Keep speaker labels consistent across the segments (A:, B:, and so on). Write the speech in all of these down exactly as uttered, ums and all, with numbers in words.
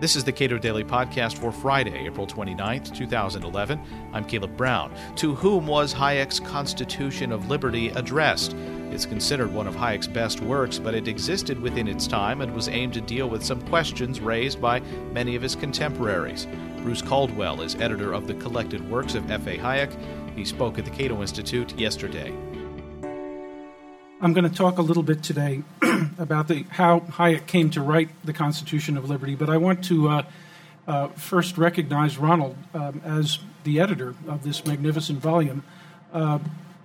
A: This is the Cato Daily Podcast for Friday, April twenty-ninth, two thousand eleven. I'm Caleb Brown. To whom was Hayek's Constitution of Liberty addressed? It's considered one of Hayek's best works, but it existed within its time and was aimed to deal with some questions raised by many of his contemporaries. Bruce Caldwell is editor of the collected works of F A. Hayek. He spoke at the Cato Institute yesterday.
B: I'm going to talk a little bit today about the, how Hayek came to write the Constitution of Liberty, but I want to uh, uh, first recognize Ronald um, as the editor of this magnificent volume. Uh,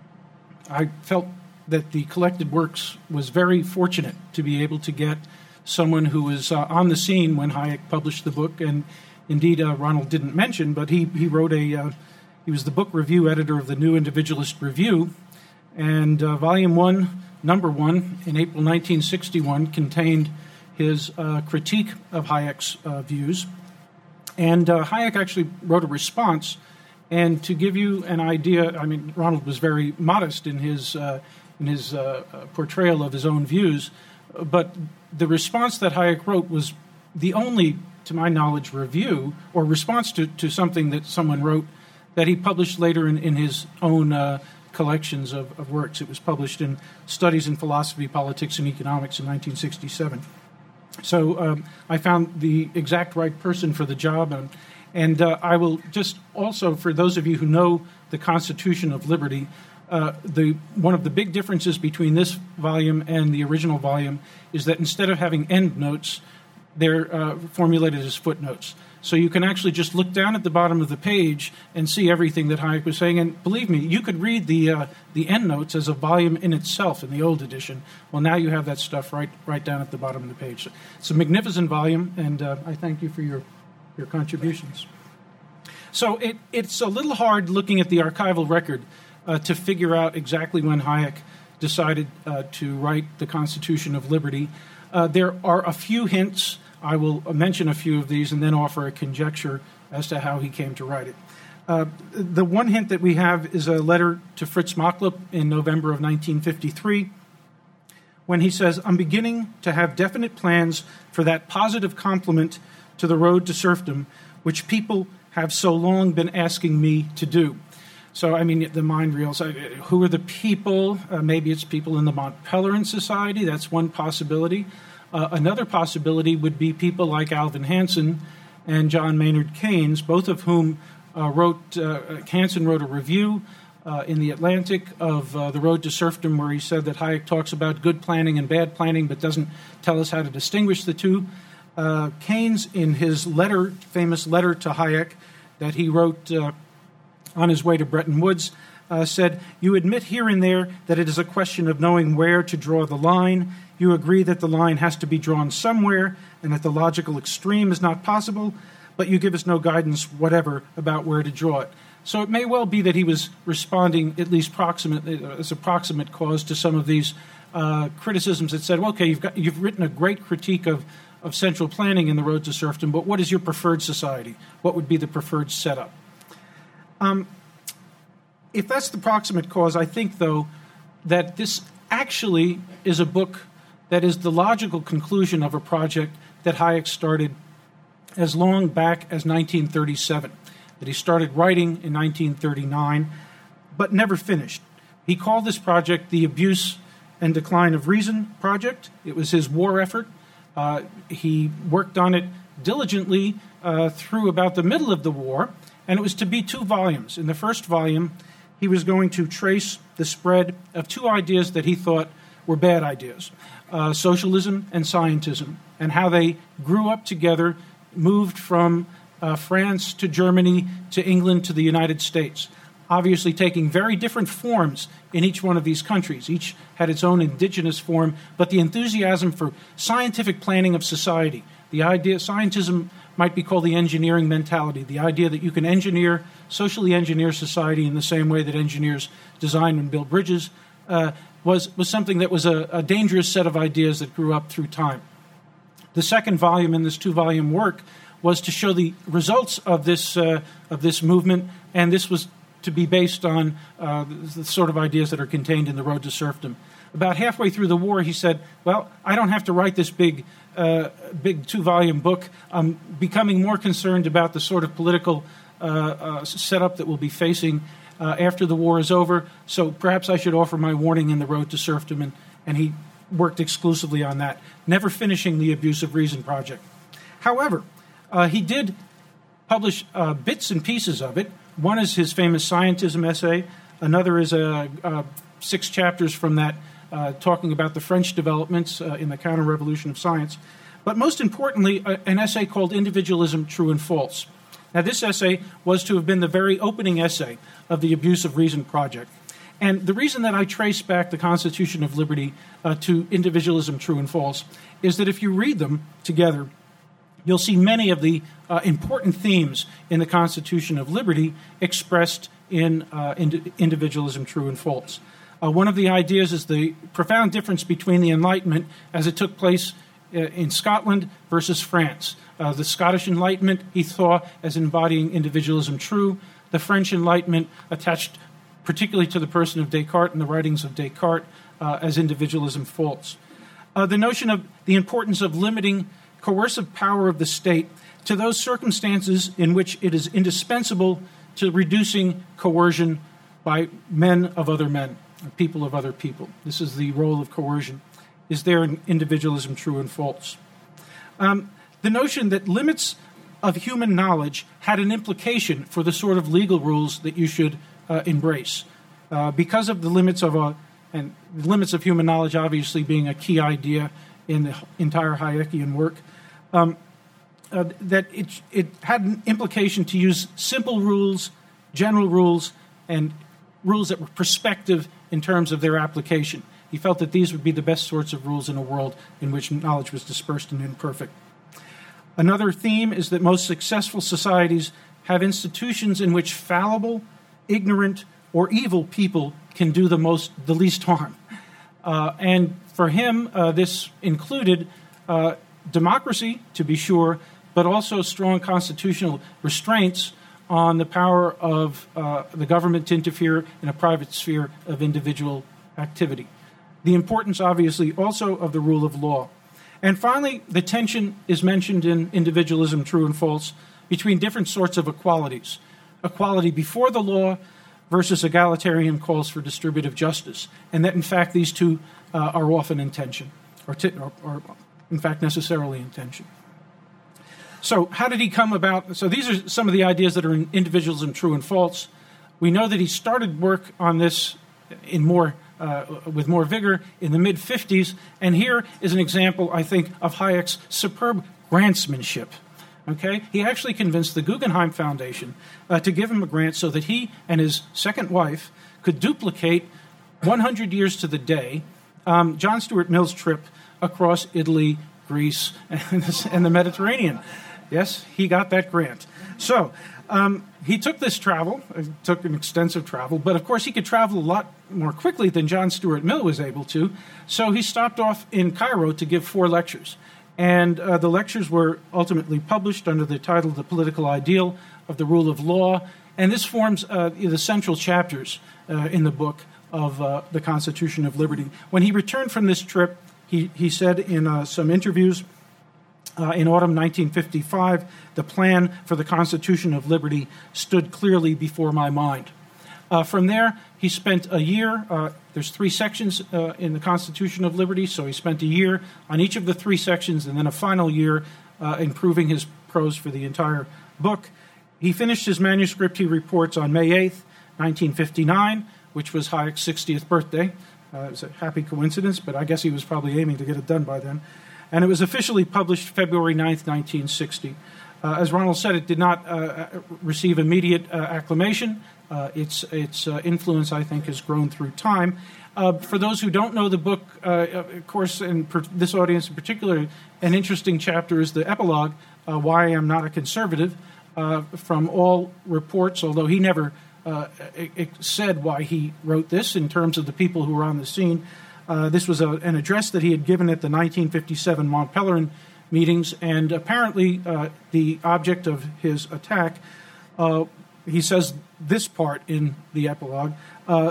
B: I felt that the collected works was very fortunate to be able to get someone who was uh, on the scene when Hayek published the book, and indeed uh, Ronald didn't mention, but he, he wrote a, uh, he was the book review editor of the New Individualist Review, and uh, Volume one, Number one, in April nineteen sixty-one, contained his uh, critique of Hayek's uh, views. And uh, Hayek actually wrote a response. And to give you an idea, I mean, Ronald was very modest in his, uh, in his uh, portrayal of his own views, but the response that Hayek wrote was the only, to my knowledge, review or response to, to something that someone wrote that he published later in, in his own uh collections of, of works. It was published in Studies in Philosophy, Politics, and Economics in nineteen sixty-seven. So um, I found the exact right person for the job, and, and uh, I will just also, for those of you who know the Constitution of Liberty, uh, the one of the big differences between this volume and the original volume is that instead of having endnotes, they're uh, formulated as footnotes. So you can actually just look down at the bottom of the page and see everything that Hayek was saying. And believe me, you could read the uh, the endnotes as a volume in itself in the old edition. Well, now you have that stuff right right down at the bottom of the page. So it's a magnificent volume, and uh, I thank you for your, your contributions. So it, it's a little hard looking at the archival record uh, to figure out exactly when Hayek decided uh, to write the Constitution of Liberty. Uh, there are a few hints. I will mention a few of these and then offer a conjecture as to how he came to write it. Uh, the one hint that we have is a letter to Fritz Machlup in November of nineteen fifty-three when he says, "I'm beginning to have definite plans for that positive complement to the road to serfdom, which people have so long been asking me to do." So, I mean, the mind reels. Uh, who are the people? Uh, maybe it's people in the Mont Pelerin Society. That's one possibility. Uh, another possibility would be people like Alvin Hansen and John Maynard Keynes, both of whom uh, wrote, uh, Hansen wrote a review uh, in The Atlantic of uh, The Road to Serfdom, where he said that Hayek talks about good planning and bad planning, but doesn't tell us how to distinguish the two. Uh, Keynes, in his letter, famous letter to Hayek that he wrote uh, on his way to Bretton Woods, uh, said, "You admit here and there that it is a question of knowing where to draw the line. You agree that the line has to be drawn somewhere and that the logical extreme is not possible, but you give us no guidance whatever about where to draw it." So it may well be that he was responding, at least proximate, as a proximate cause, to some of these uh, criticisms that said, well, okay, you've got, you've written a great critique of, of central planning in The Road to Serfdom, but what is your preferred society? What would be the preferred setup? Um, if that's the proximate cause, I think, though, that this actually is a book that is the logical conclusion of a project that Hayek started as long back as nineteen thirty-seven, that he started writing in nineteen thirty-nine, but never finished. He called this project the Abuse and Decline of Reason Project. It was his war effort. Uh, he worked on it diligently uh, through about the middle of the war, and it was to be two volumes. In the first volume, he was going to trace the spread of two ideas that he thought were bad ideas, uh, socialism and scientism, and how they grew up together, moved from uh, France to Germany to England to the United States, obviously taking very different forms in each one of these countries. Each had its own indigenous form, but the enthusiasm for scientific planning of society, the idea, scientism might be called the engineering mentality, the idea that you can engineer, socially engineer society in the same way that engineers design and build bridges, uh, was, was something that was a, a dangerous set of ideas that grew up through time. The second volume in this two-volume work was to show the results of this uh, of this movement, and this was to be based on uh, the, the sort of ideas that are contained in The Road to Serfdom. about halfway through the war, he said, well, I don't have to write this big, uh, big two-volume book. I'm becoming more concerned about the sort of political uh, uh, setup that we'll be facing uh, after the war is over, so perhaps I should offer my warning in the road to serfdom, and, and he worked exclusively on that, never finishing the Abuse of Reason project. However, uh, he did publish uh, bits and pieces of it. One is his famous scientism essay. Another is a, a six chapters from that uh, talking about the French developments uh, in the counter-revolution of science. But most importantly, uh, an essay called Individualism, True and False. Now, this essay was to have been the very opening essay of the Abuse of Reason project. And the reason that I trace back the Constitution of Liberty uh, to Individualism, True and False is that if you read them together, you'll see many of the uh, important themes in the Constitution of Liberty expressed in uh, ind- Individualism, True and False. Uh, one of the ideas is the profound difference between the Enlightenment as it took place uh, in Scotland versus France. Uh, the Scottish Enlightenment he saw as embodying individualism true. The French Enlightenment attached particularly to the person of Descartes and the writings of Descartes uh, as individualism false. Uh, the notion of the importance of limiting coercive power of the state to those circumstances in which it is indispensable to reducing coercion by men of other men, people of other people. This is the role of coercion. Is there in individualism true and false? Um, the notion that limits of human knowledge had an implication for the sort of legal rules that you should uh, embrace. Uh, because of the limits of a, and the limits of human knowledge obviously being a key idea in the entire Hayekian work, um, uh, that it, it had an implication to use simple rules, general rules, and rules that were prospective in terms of their application. He felt that these would be the best sorts of rules in a world in which knowledge was dispersed and imperfect. Another theme is that most successful societies have institutions in which fallible, ignorant, or evil people can do the most, the least harm. Uh, and for him, uh, this included uh, democracy, to be sure, but also strong constitutional restraints on the power of uh, the government to interfere in a private sphere of individual activity. The importance, obviously, also of the rule of law. And finally, the tension is mentioned in Individualism, True and False, between different sorts of equalities. Equality before the law versus egalitarian calls for distributive justice, and that, in fact, these two uh, are often in tension, or, t- or, or, in fact, necessarily in tension. So how did he come about? So these are some of the ideas that are in Individualism, True and False. We know that he started work on this in more Uh, with more vigor in the mid-fifties, and here is an example, I think, of Hayek's superb grantsmanship. Okay, he actually convinced the Guggenheim Foundation uh, to give him a grant so that he and his second wife could duplicate one hundred years to the day um, John Stuart Mill's trip across Italy, Greece, and, and the Mediterranean. Yes, he got that grant. So um, he took this travel, uh, took an extensive travel, but of course he could travel a lot more quickly than John Stuart Mill was able to. So he stopped off in Cairo to give four lectures. And uh, the lectures were ultimately published under the title The Political Ideal of the Rule of Law. And this forms uh, the central chapters uh, in the book of uh, the Constitution of Liberty. When he returned from this trip, he, he said in uh, some interviews, Uh, in autumn nineteen fifty-five, the plan for the Constitution of Liberty stood clearly before my mind. Uh, from there, he spent a year. Uh, there's three sections uh, in the Constitution of Liberty, so he spent a year on each of the three sections and then a final year uh, improving his prose for the entire book. He finished his manuscript, he reports, on May eighth, nineteen fifty-nine, which was Hayek's sixtieth birthday. Uh, it was a happy coincidence, but I guess he was probably aiming to get it done by then. And it was officially published February ninth, nineteen sixty. Uh, as Ronald said, it did not uh, receive immediate uh, acclamation. Uh, its its uh, influence, I think, has grown through time. Uh, for those who don't know the book, uh, of course, and per- this audience in particular, an interesting chapter is the epilogue, uh, Why I Am Not a Conservative. Uh, from all reports, although he never uh, it, it said why he wrote this in terms of the people who were on the scene, Uh, this was a, an address that he had given at the nineteen fifty-seven Mont Pelerin meetings, and apparently uh, the object of his attack, uh, he says this part in the epilogue, uh,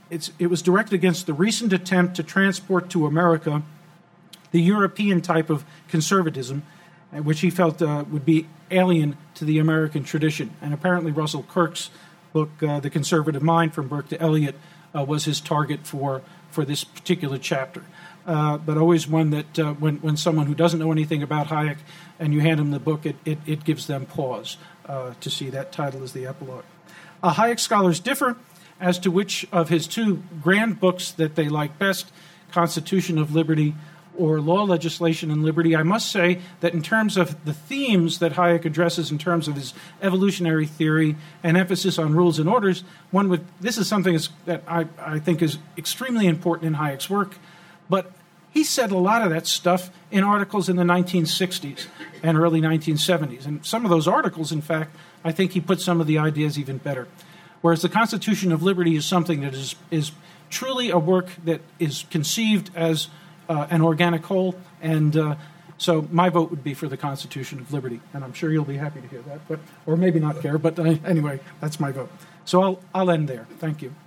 B: it's, it was directed against the recent attempt to transport to America the European type of conservatism, which he felt uh, would be alien to the American tradition. And apparently Russell Kirk's book, uh, The Conservative Mind, From Burke to Eliot, uh, was his target for, for this particular chapter. Uh, but always one that uh, when, when someone who doesn't know anything about Hayek and you hand them the book, it, it, it gives them pause uh, to see that title as the epilogue. Uh, Hayek scholars differ as to which of his two grand books that they like best, Constitution of Liberty or Law, Legislation, and Liberty. I must say that in terms of the themes that Hayek addresses in terms of his evolutionary theory and emphasis on rules and orders, one would, this is something that I, I think is extremely important in Hayek's work. But he said a lot of that stuff in articles in the nineteen sixties and early nineteen seventies. And some of those articles, in fact, I think he put some of the ideas even better. Whereas the Constitution of Liberty is something that is, is truly a work that is conceived as uh, an organic whole. And uh, so my vote would be for the Constitution of Liberty. And I'm sure you'll be happy to hear that, but or maybe not care. But uh, anyway, that's my vote. So I'll, I'll end there. Thank you.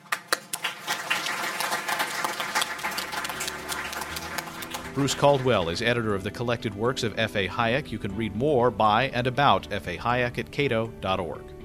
A: Bruce Caldwell is editor of the collected works of F A. Hayek. You can read more by and about F A. Hayek at cato dot org.